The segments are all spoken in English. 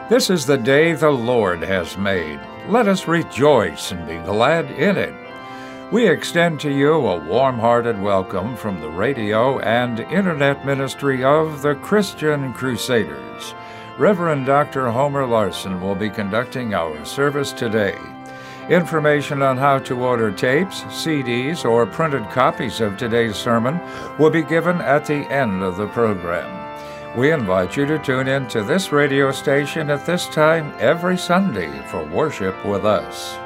This is the day the Lord has made. Let us rejoice and be glad in it. We extend to you a warm-hearted welcome from the radio and internet ministry of the Christian Crusaders. Reverend Dr. Homer Larson will be conducting our service today. Information on how to order tapes, CDs, or printed copies of today's sermon will be given at the end of the program. We invite you to tune in to this radio station at this time every Sunday for worship with us.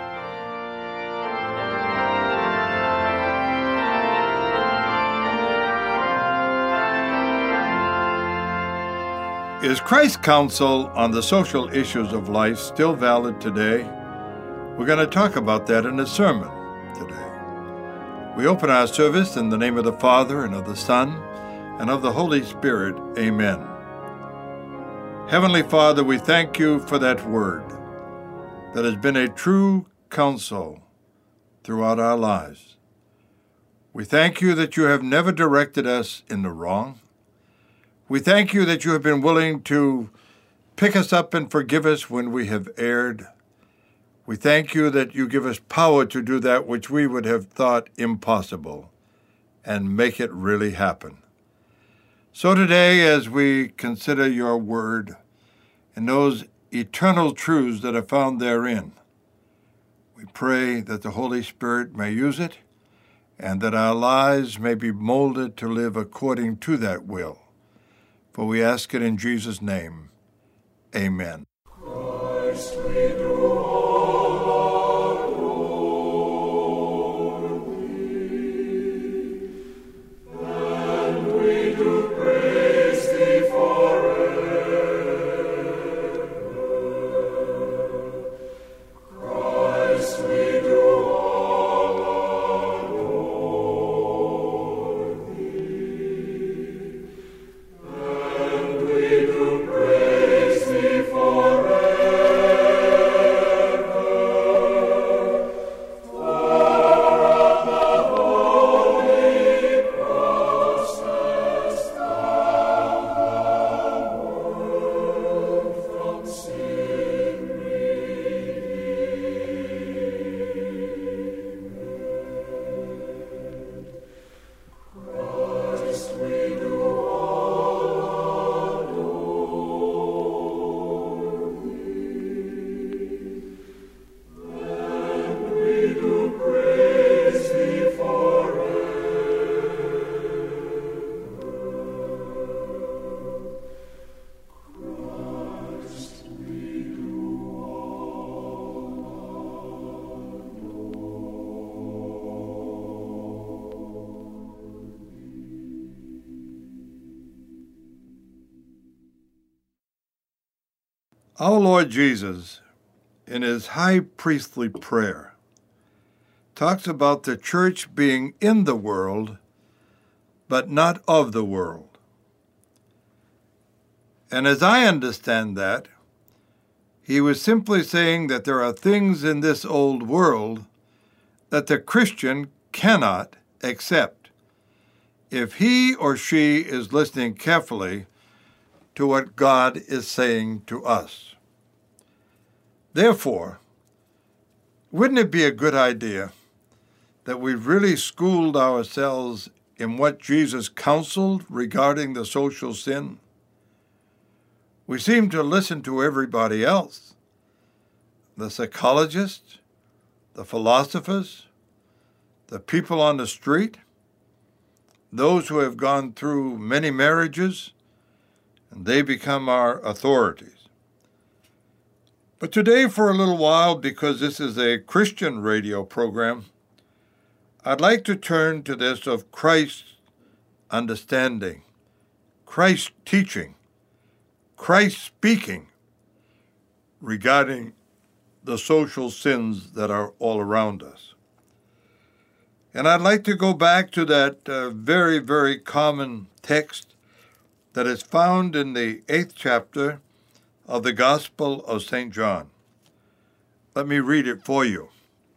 Is Christ's counsel on the social issues of life still valid today? We're going to talk about that in a sermon today. We open our service in the name of the Father, and of the Son, and of the Holy Spirit. Amen. Heavenly Father, we thank you for that word that has been a true counsel throughout our lives. We thank you that you have never directed us in the wrong. We thank you that you have been willing to pick us up and forgive us when we have erred. We thank you that you give us power to do that which we would have thought impossible and make it really happen. So today, as we consider your word and those eternal truths that are found therein, we pray that the Holy Spirit may use it and that our lives may be molded to live according to that will. For we ask it in Jesus' name. Amen. Christ, we do adore thee, and we do praise thee forever. Christ, we do all adore thee, and we do praise thee forever. Our Lord Jesus, in his high priestly prayer, talks about the church being in the world, but not of the world. And as I understand that, he was simply saying that there are things in this old world that the Christian cannot accept if he or she is listening carefully to what God is saying to us. Therefore, wouldn't it be a good idea that we really schooled ourselves in what Jesus counseled regarding the social sin? We seem to listen to everybody else, the psychologists, the philosophers, the people on the street, those who have gone through many marriages, and they become our authorities. But today, for a little while, because this is a Christian radio program, I'd like to turn to this of Christ's understanding, Christ's teaching, Christ speaking regarding the social sins that are all around us. And I'd like to go back to that very, very common text that is found in the 8th chapter of the Gospel of St. John. Let me read it for you.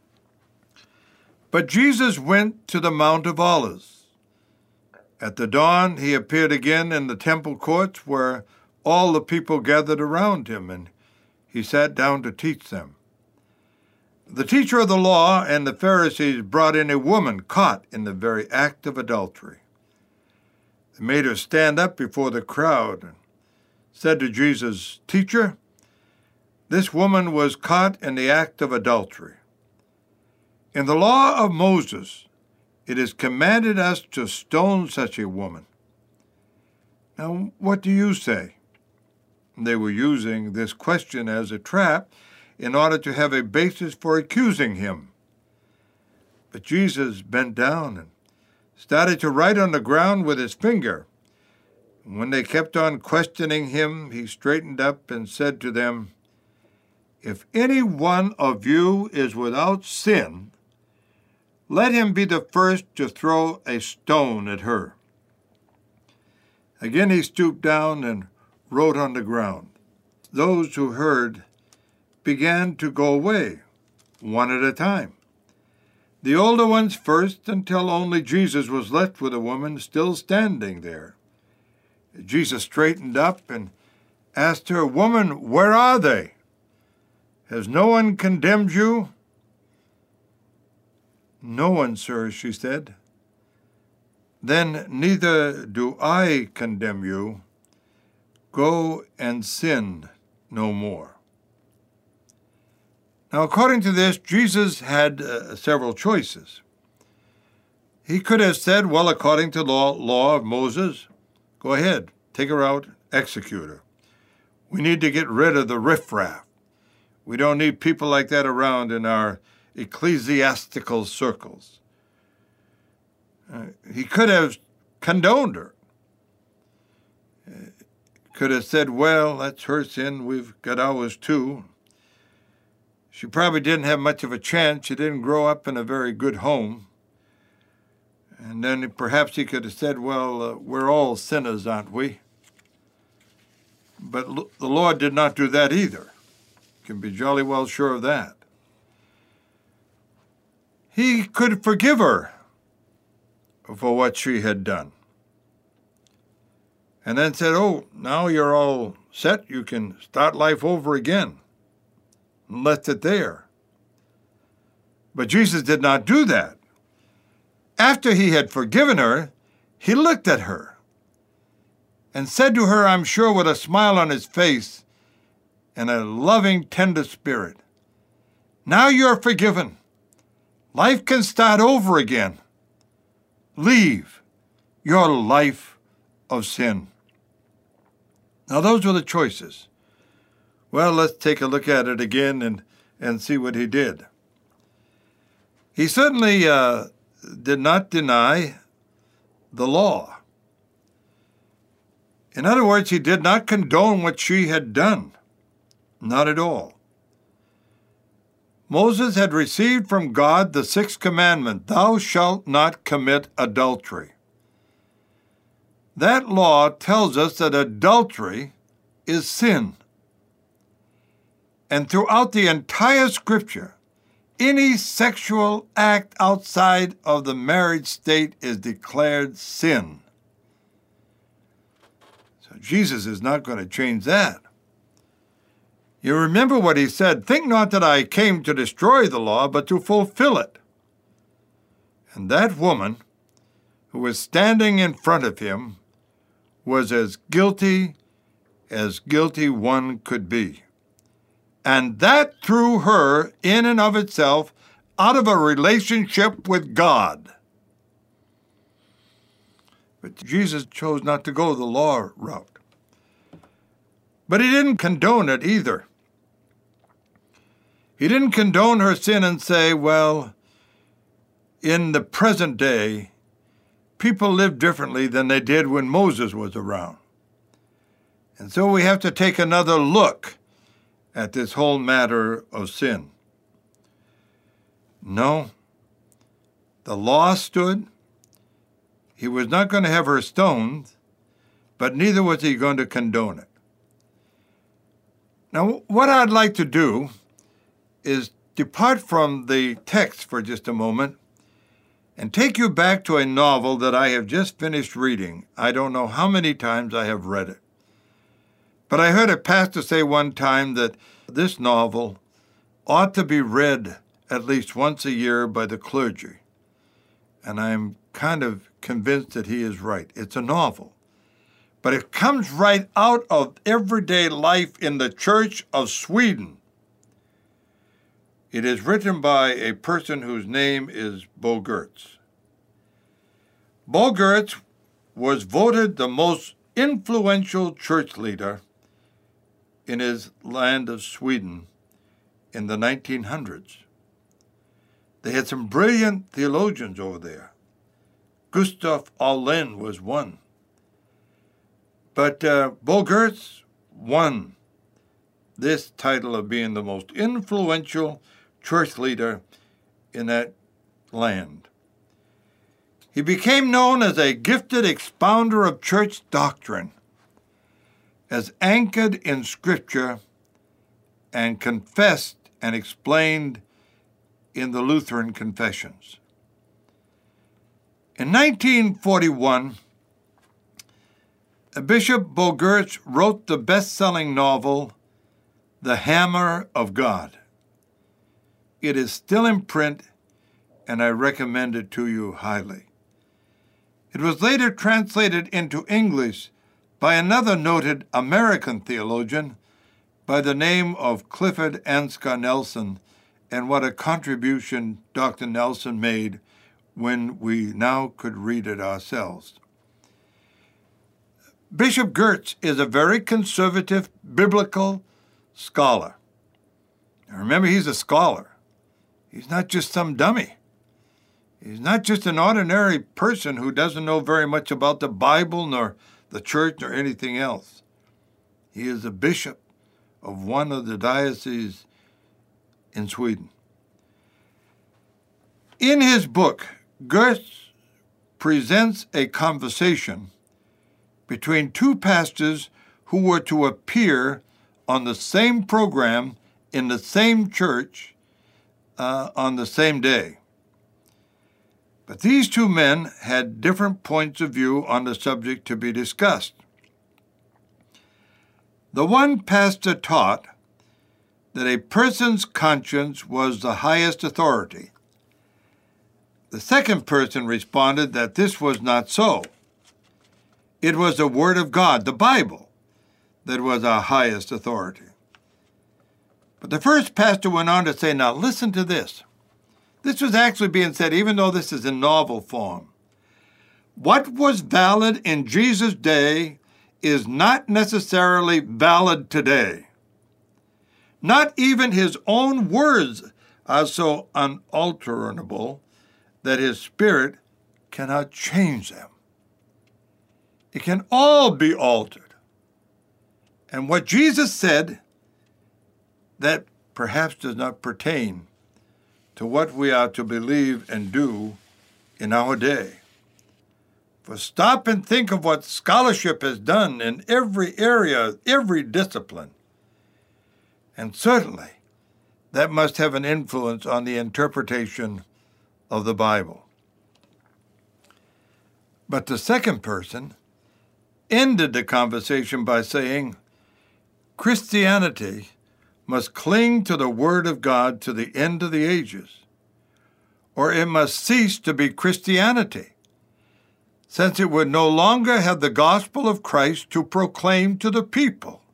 But Jesus went to the Mount of Olives. At the dawn, he appeared again in the temple courts where all the people gathered around him, and he sat down to teach them. The teacher of the law and the Pharisees brought in a woman caught in the very act of adultery. They made her stand up before the crowd and said to Jesus, "Teacher, this woman was caught in the act of adultery. In the law of Moses, it is commanded us to stone such a woman. Now, what do you say?" They were using this question as a trap in order to have a basis for accusing him. But Jesus bent down and started to write on the ground with his finger. When they kept on questioning him, he straightened up and said to them, "If any one of you is without sin, let him be the first to throw a stone at her." Again he stooped down and wrote on the ground. Those who heard began to go away, one at a time. The older ones first, until only Jesus was left with a woman still standing there. Jesus straightened up and asked her, "Woman, where are they? Has no one condemned you?" "No one, sir," she said. "Then neither do I condemn you. Go and sin no more." Now, according to this, Jesus had several choices. He could have said, well, according to the law of Moses, go ahead, take her out, execute her. We need to get rid of the riffraff. We don't need people like that around in our ecclesiastical circles. He could have condoned her. Could have said, well, that's her sin, we've got ours too. She probably didn't have much of a chance. She didn't grow up in a very good home. And then perhaps he could have said, well, we're all sinners, aren't we? But the Lord did not do that either. You can be jolly well sure of that. He could forgive her for what she had done. And then said, oh, now you're all set. You can start life over again. And left it there. But Jesus did not do that. After he had forgiven her, he looked at her and said to her, I'm sure with a smile on his face and a loving, tender spirit, now you're forgiven. Life can start over again. Leave your life of sin. Now, those were the choices. Well, let's take a look at it again and see what he did. He certainly did not deny the law. In other words, he did not condone what she had done. Not at all. Moses had received from God the sixth commandment, thou shalt not commit adultery. That law tells us that adultery is sin. And throughout the entire Scripture, any sexual act outside of the marriage state is declared sin. So Jesus is not going to change that. You remember what he said, think not that I came to destroy the law, but to fulfill it. And that woman who was standing in front of him was as guilty one could be. And that threw her, in and of itself, out of a relationship with God. But Jesus chose not to go the law route. But he didn't condone it either. He didn't condone her sin and say, well, in the present day, people live differently than they did when Moses was around. And so we have to take another look at this whole matter of sin. No, the law stood. He was not going to have her stoned, but neither was he going to condone it. Now, what I'd like to do is depart from the text for just a moment and take you back to a novel that I have just finished reading. I don't know how many times I have read it. But I heard a pastor say one time that this novel ought to be read at least once a year by the clergy. And I'm kind of convinced that he is right. It's a novel. But it comes right out of everyday life in the Church of Sweden. It is written by a person whose name is Bo Giertz. Bo Giertz was voted the most influential church leader in his land of Sweden in the 1900s. They had some brilliant theologians over there. Gustav Aulén was one. But Bo Giertz won this title of being the most influential church leader in that land. He became known as a gifted expounder of church doctrine, as anchored in Scripture and confessed and explained in the Lutheran confessions. In 1941, Bishop Bo Giertz wrote the best-selling novel, The Hammer of God. It is still in print, and I recommend it to you highly. It was later translated into English by another noted American theologian by the name of Clifford Ansgar Nelson, and what a contribution Dr. Nelson made when we now could read it ourselves. Bishop Giertz is a very conservative biblical scholar. Now remember, he's a scholar. He's not just some dummy. He's not just an ordinary person who doesn't know very much about the Bible nor the church nor anything else. He is a bishop of one of the dioceses in Sweden. In his book, Giertz presents a conversation between two pastors who were to appear on the same program in the same church on the same day. But these two men had different points of view on the subject to be discussed. The one pastor taught that a person's conscience was the highest authority. The second person responded that this was not so. It was the Word of God, the Bible, that was our highest authority. But the first pastor went on to say, now listen to this. This was actually being said, even though this is in novel form. What was valid in Jesus' day is not necessarily valid today. Not even his own words are so unalterable that his Spirit cannot change them. It can all be altered. And what Jesus said, that perhaps does not pertain to what we are to believe and do in our day. For stop and think of what scholarship has done in every area, every discipline. And certainly, that must have an influence on the interpretation of the Bible. But the second person ended the conversation by saying, Christianity must cling to the Word of God to the end of the ages, or it must cease to be Christianity, since it would no longer have the gospel of Christ to proclaim to the people.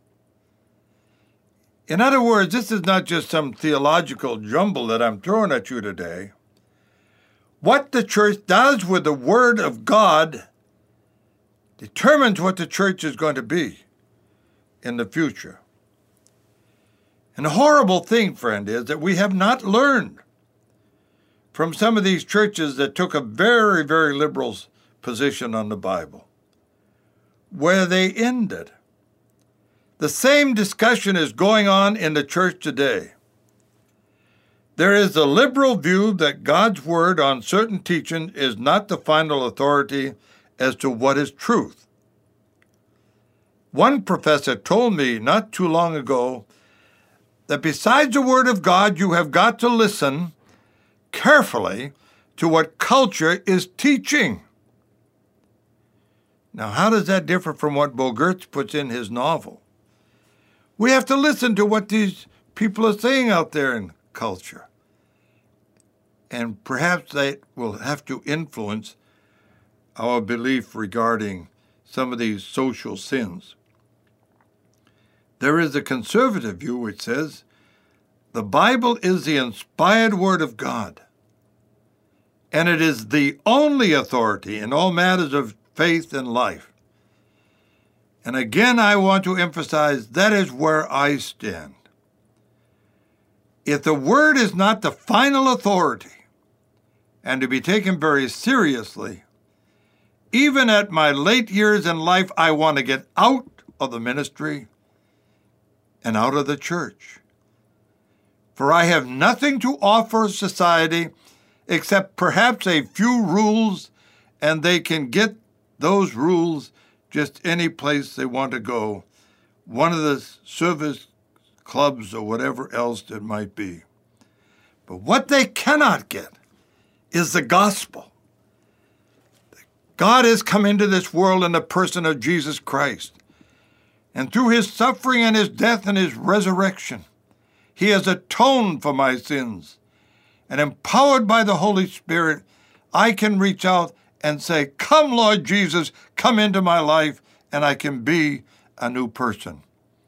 In other words, this is not just some theological jumble that I'm throwing at you today. What the church does with the Word of God determines what the church is going to be in the future. And the horrible thing, friend, is that we have not learned from some of these churches that took a very, very liberal position on the Bible, where they ended. The same discussion is going on in the church today. There is a liberal view that God's word on certain teaching is not the final authority as to what is truth. One professor told me not too long ago that besides the Word of God, you have got to listen carefully to what culture is teaching. Now, how does that differ from what Bo Giertz puts in his novel? We have to listen to what these people are saying out there in culture. And perhaps that will have to influence our belief regarding some of these social sins. There is a conservative view which says the Bible is the inspired Word of God, and it is the only authority in all matters of faith and life. And again, I want to emphasize that is where I stand. If the Word is not the final authority and to be taken very seriously, even at my late years in life, I want to get out of the ministry and out of the church. For I have nothing to offer society except perhaps a few rules, and they can get those rules just any place they want to go, one of the service clubs or whatever else it might be. But what they cannot get is the gospel. God has come into this world in the person of Jesus Christ. And through his suffering and his death and his resurrection, he has atoned for my sins. And empowered by the Holy Spirit, I can reach out and say, "Come, Lord Jesus, come into my life," and I can be a new person.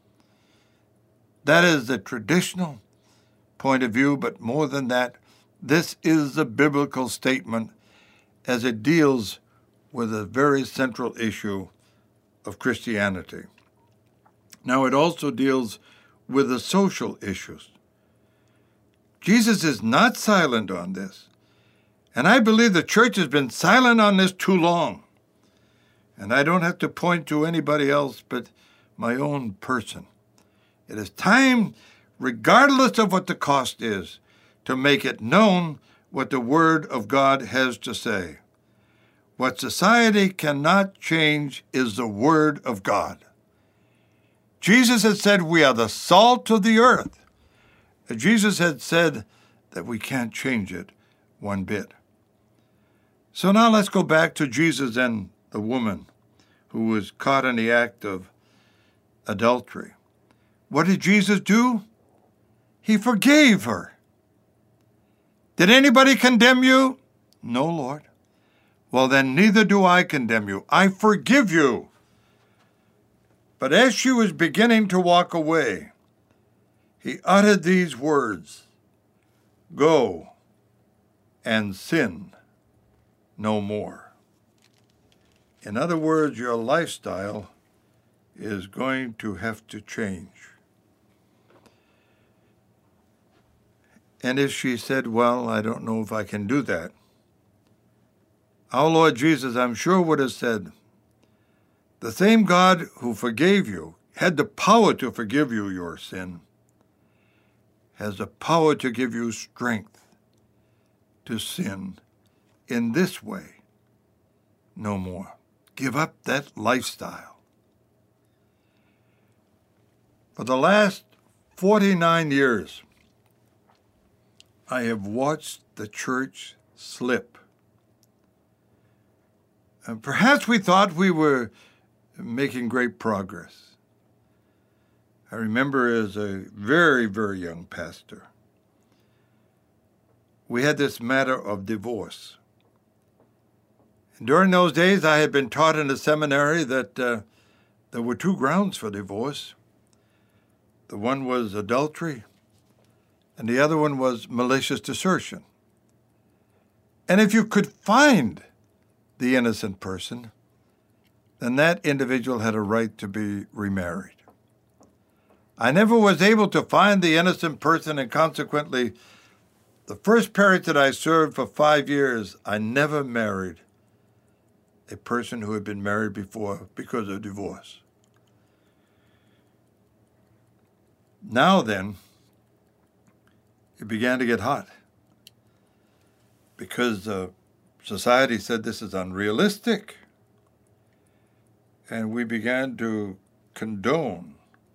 That is the traditional point of view, but more than that, this is the biblical statement as it deals with a very central issue of Christianity. Now, it also deals with the social issues. Jesus is not silent on this, and I believe the church has been silent on this too long. And I don't have to point to anybody else but my own person. It is time, regardless of what the cost is, to make it known what the Word of God has to say. What society cannot change is the Word of God. Jesus had said we are the salt of the earth. Jesus had said that we can't change it one bit. So now let's go back to Jesus and the woman who was caught in the act of adultery. What did Jesus do? He forgave her. Did anybody condemn you? No, Lord. Well, then neither do I condemn you. I forgive you. But as she was beginning to walk away, he uttered these words, "Go and sin no more." In other words, your lifestyle is going to have to change. And if she said, "Well, I don't know if I can do that," our Lord Jesus, I'm sure, would have said, "The same God who forgave you, had the power to forgive you your sin, has the power to give you strength to sin in this way no more." Give up that lifestyle. For the last 49 years, I have watched the church slip. And perhaps we thought we were making great progress. I remember as a very, very young pastor, we had this matter of divorce. And during those days, I had been taught in the seminary that there were two grounds for divorce. The one was adultery, and the other one was malicious desertion. And if you could find the innocent person, then that individual had a right to be remarried. I never was able to find the innocent person, and consequently, the first parish that I served for 5 years, I never married a person who had been married before because of divorce. Now then, it began to get hot because society said this is unrealistic. And we began to condone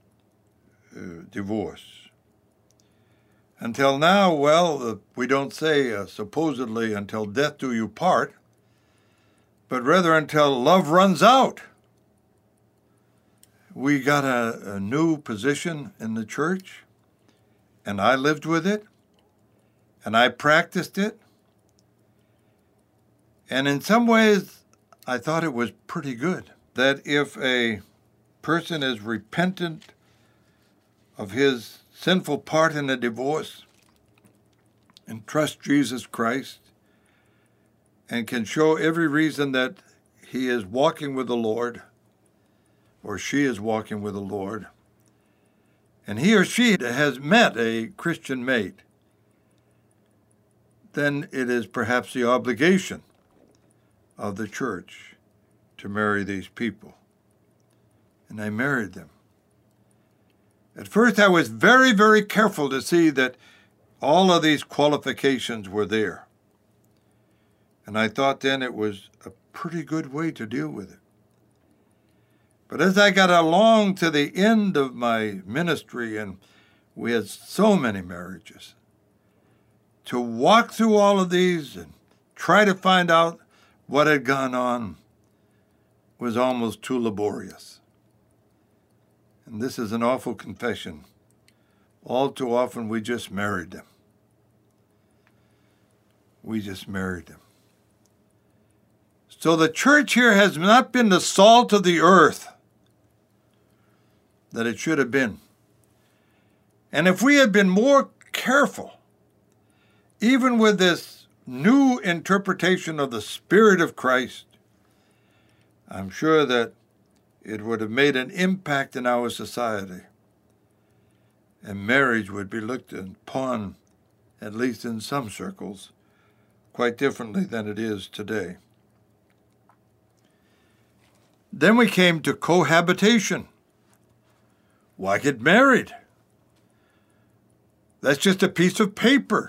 divorce. Until now, well, we don't say supposedly until death do you part, but rather until love runs out. we got a new position in the church, and I lived with it, and I practiced it. And in some ways, I thought it was pretty good. That if a person is repentant of his sinful part in a divorce and trusts Jesus Christ and can show every reason that he is walking with the Lord, or she is walking with the Lord, and he or she has met a Christian mate, then it is perhaps the obligation of the church to marry these people. And I married them. At first, I was very, very careful to see that all of these qualifications were there. And I thought then it was a pretty good way to deal with it. But as I got along to the end of my ministry, and we had so many marriages, to walk through all of these and try to find out what had gone on was almost too laborious. And this is an awful confession. All too often we just married them. We just married them. So the church here has not been the salt of the earth that it should have been. And if we had been more careful, even with this new interpretation of the Spirit of Christ, I'm sure that it would have made an impact in our society. And marriage would be looked upon, at least in some circles, quite differently than it is today. Then we came to cohabitation. Why get married? That's just a piece of paper.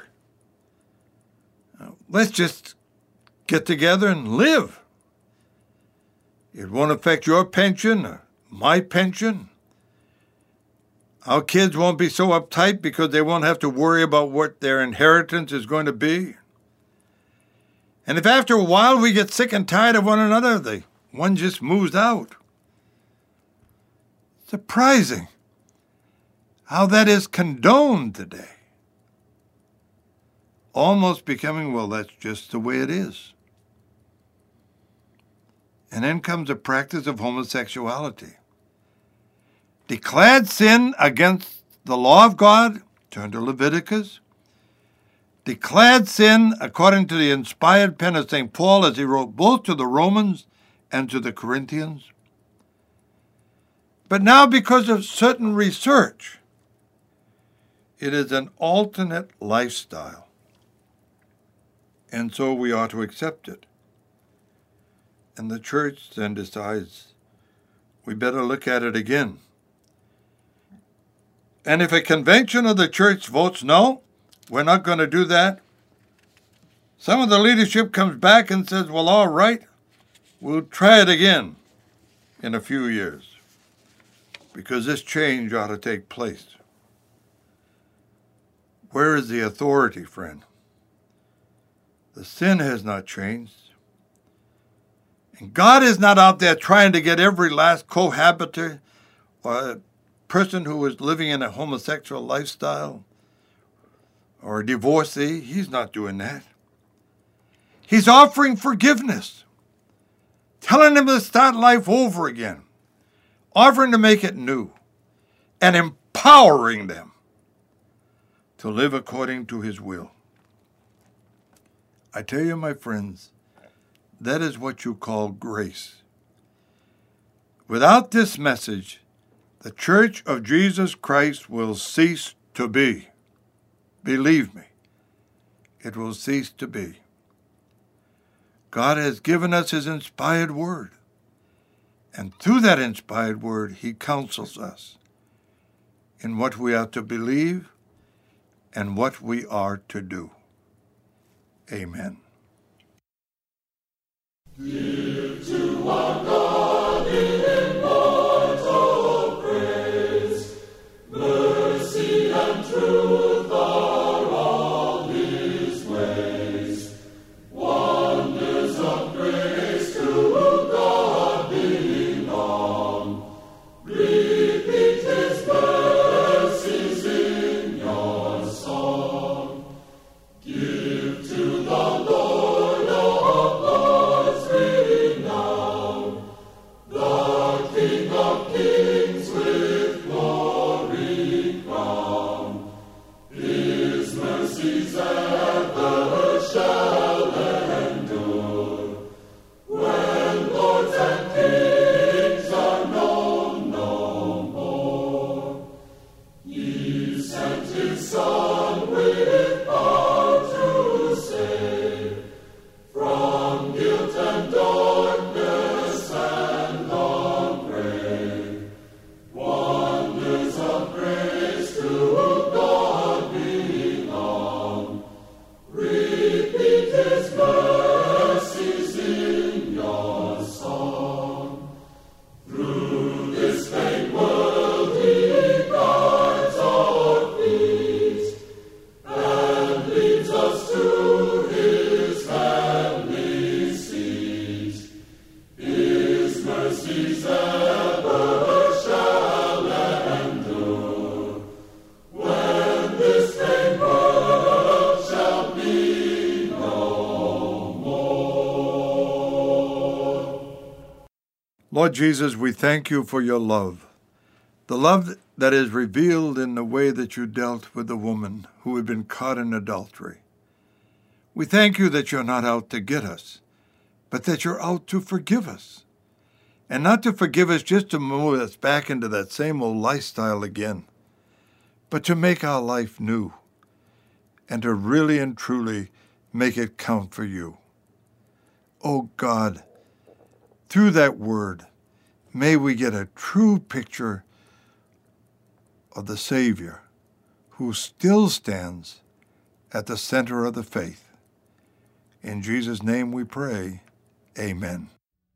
Let's just get together and live. It won't affect your pension or my pension. Our kids won't be so uptight because they won't have to worry about what their inheritance is going to be. And if after a while we get sick and tired of one another, one just moves out. Surprising how that is condoned today. Almost becoming, well, that's just the way it is. And then comes the practice of homosexuality. Declared sin against the law of God, turn to Leviticus. Declared sin according to the inspired pen of St. Paul as he wrote both to the Romans and to the Corinthians. But now because of certain research, it is an alternate lifestyle. And so we ought to accept it. And the church then decides we better look at it again. And if a convention of the church votes no, we're not going to do that, some of the leadership comes back and says, well, all right, we'll try it again in a few years, because this change ought to take place. Where is the authority, friend? The sin has not changed. And God is not out there trying to get every last cohabiter or person who is living in a homosexual lifestyle or a divorcee. He's not doing that. He's offering forgiveness, telling them to start life over again, offering to make it new, and empowering them to live according to his will. I tell you, my friends, that is what you call grace. Without this message, the Church of Jesus Christ will cease to be. Believe me, it will cease to be. God has given us his inspired word, and through that inspired word, he counsels us in what we are to believe and what we are to do. Amen. Give to our God in immortal praise. Mercy and truth are all his ways. Wonders of grace to God belong. Lord Jesus, we thank you for your love, the love that is revealed in the way that you dealt with the woman who had been caught in adultery. We thank you that you're not out to get us, but that you're out to forgive us. And not to forgive us just to move us back into that same old lifestyle again, but to make our life new and to really and truly make it count for you. Oh God, through that word, may we get a true picture of the Savior who still stands at the center of the faith. In Jesus' name we pray, amen.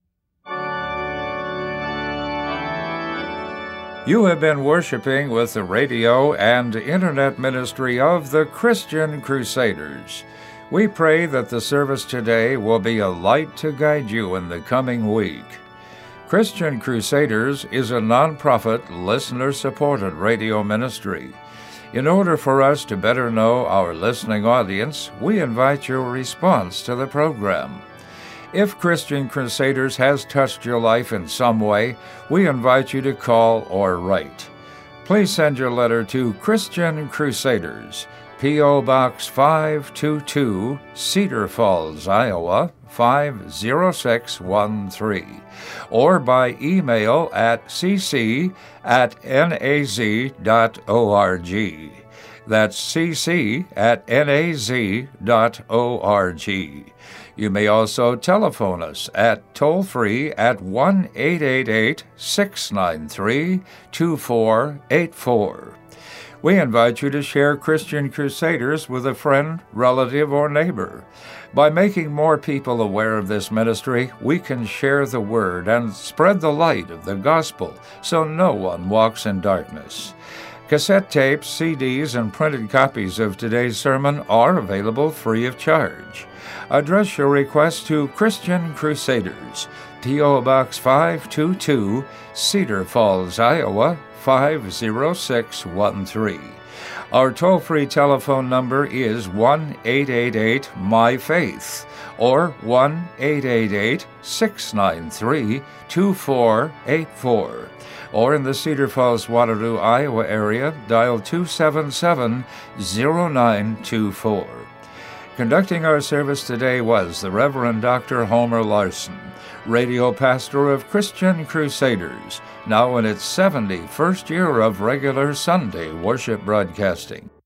You have been worshiping with the radio and internet ministry of the Christian Crusaders. We pray that the service today will be a light to guide you in the coming week. Christian Crusaders is a non-profit, listener-supported radio ministry. In order for us to better know our listening audience, we invite your response to the program. If Christian Crusaders has touched your life in some way, we invite you to call or write. Please send your letter to Christian Crusaders, P.O. Box 522, Cedar Falls, Iowa, 50613, or by email at cc@naz.org. That's cc@naz.org. You may also telephone us at toll-free at 1-888-693-2484. We invite you to share Christian Crusaders with a friend, relative, or neighbor. By making more people aware of this ministry, we can share the word and spread the light of the gospel so no one walks in darkness. Cassette tapes, CDs, and printed copies of today's sermon are available free of charge. Address your request to Christian Crusaders, P.O. Box 522, Cedar Falls, Iowa, 50613. Our toll-free telephone number is 1-888-MY-FAITH or 1-888-693-2484. Or in the Cedar Falls, Waterloo, Iowa area, dial 277-0924. Conducting our service today was the Reverend Dr. Homer Larson, radio pastor of Christian Crusaders, now in its 71st year of regular Sunday worship broadcasting.